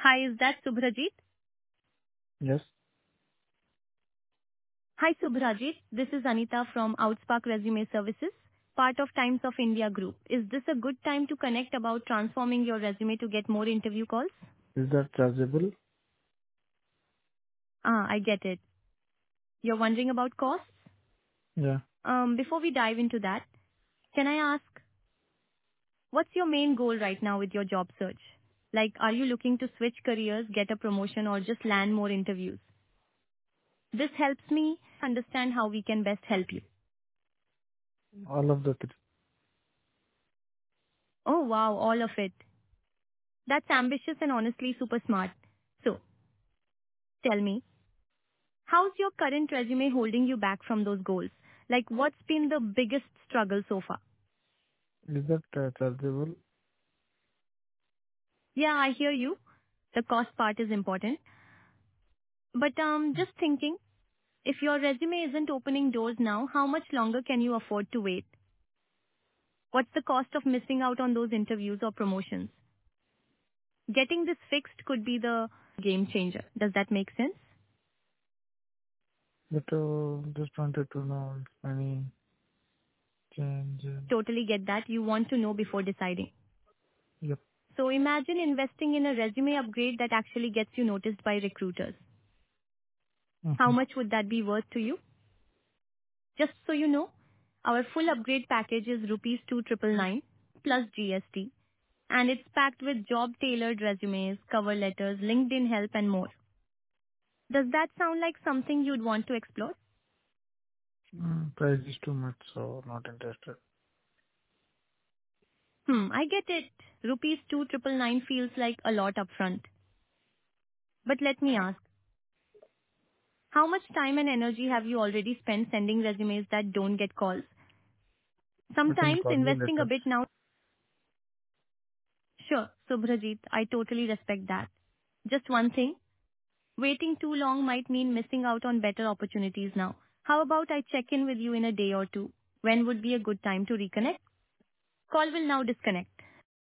Hi, is that Subhrajit? Yes. Hi, Subhrajit. This is Anita from Outspark Resume Services, part of Times of India Group. Is this a good time to connect about transforming your resume to get more interview calls? Is that chargeable? I get it. You're wondering about costs? Yeah. Before we dive into that, can I ask, what's your main goal right now with your job search? Like, are you looking to switch careers, get a promotion, or just land more interviews? This helps me understand how we can best help you. All of the three. Oh wow, all of it. That's ambitious and honestly super smart. So, tell me, how's your current resume holding you back from those goals? Like, what's been the biggest struggle so far? Is that chargeable? Yeah, I hear you. The cost part is important. But just thinking, if your resume isn't opening doors now, how much longer can you afford to wait? What's the cost of missing out on those interviews or promotions? Getting this fixed could be the game changer. Does that make sense? But just wanted to know if any change. Totally get that. You want to know before deciding. Yep. So imagine investing in a resume upgrade that actually gets you noticed by recruiters. How Mm-hmm. much would that be worth to you? Just so you know, our full upgrade package is rupees 2,999 plus GST, and it's packed with job-tailored resumes, cover letters, LinkedIn help, and more. Does that sound like something you'd want to explore? Price is too much, so not interested. I get it. Rupees 2,999 feels like a lot upfront. But let me ask, how much time and energy have you already spent sending resumes that don't get calls? You can Sometimes call me investing a later. bit now. Sure, Subhrajit, I totally respect that. Just one thing, waiting too long might mean missing out on better opportunities now. How about I check in with you in a day or two? When would be a good time to reconnect? Call will now disconnect.